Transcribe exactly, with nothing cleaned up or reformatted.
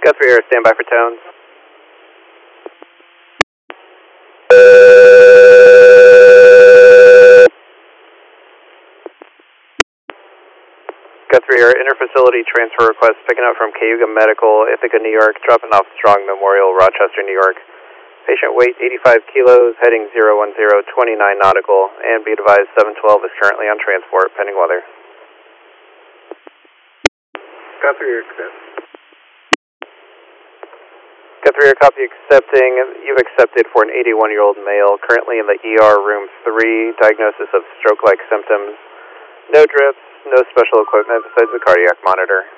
Guthrie Air, stand by for tones. Guthrie Air, interfacility transfer request picking up from Cayuga Medical, Ithaca, New York, dropping off Strong Memorial, Rochester, New York. Patient weight eighty-five kilos, heading zero one zero, twenty-nine nautical, and be advised seven twelve is currently on transport, pending weather. Guthrie Air, accept. Guthrie Air, copy accepting. You've accepted for an eighty-one-year-old male, currently in the E R room three, diagnosis of stroke-like symptoms. No drips, no special equipment besides the cardiac monitor.